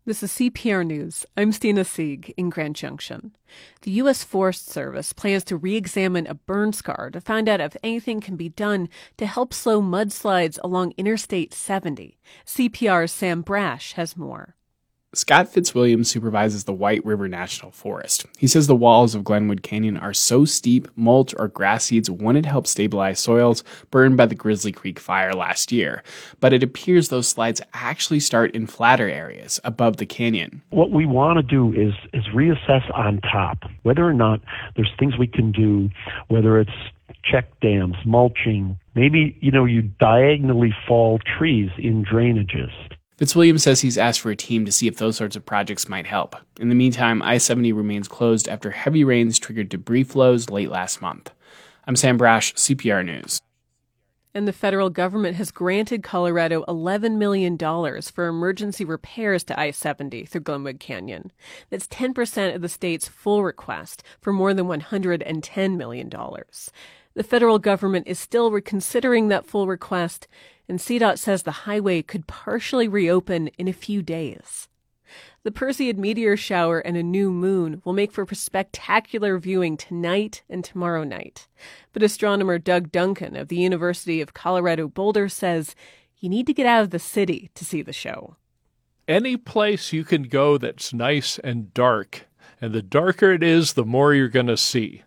This is CPR News. I'm Stina Sieg in Grand Junction. The U.S. Forest Service plans to re-examine a burn scar to find out if anything can be done to help slow mudslides along Interstate 70. CPR's Sam Brash has more. Scott Fitzwilliams supervises the White River National Forest. He says the walls of Glenwood Canyon are so steep, mulch or grass seeds wouldn't help stabilize soils burned by the Grizzly Creek fire last year. But it appears those slides actually start in flatter areas above the canyon. What we want to do is reassess on top whether or not there's things we can do, whether it's check dams, mulching, maybe, you diagonally fall trees in drainages. Fitzwilliams says he's asked for a team to see if those sorts of projects might help. In the meantime, I-70 remains closed after heavy rains triggered debris flows late last month. I'm Sam Brash, CPR News. And the federal government has granted Colorado $11 million for emergency repairs to I-70 through Glenwood Canyon. That's 10% of the state's full request for more than $110 million. The federal government is still reconsidering that full request, and CDOT says the highway could partially reopen in a few days. The Perseid meteor shower and a new moon will make for spectacular viewing tonight and tomorrow night. But astronomer Doug Duncan of the University of Colorado Boulder says you need to get out of the city to see the show. Any place you can go that's nice and dark, and the darker it is, the more you're going to see.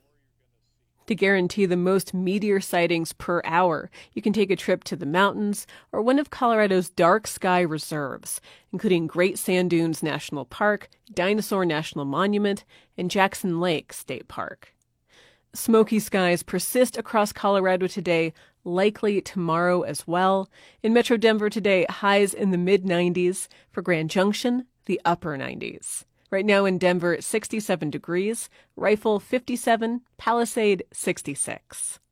To guarantee the most meteor sightings per hour, you can take a trip to the mountains or one of Colorado's dark sky reserves, including Great Sand Dunes National Park, Dinosaur National Monument, and Jackson Lake State Park. Smoky skies persist across Colorado today, likely tomorrow as well. In Metro Denver today, highs in the mid-90s. For Grand Junction, the upper 90s. Right now in Denver, 67 degrees, Rifle 57, Palisade 66.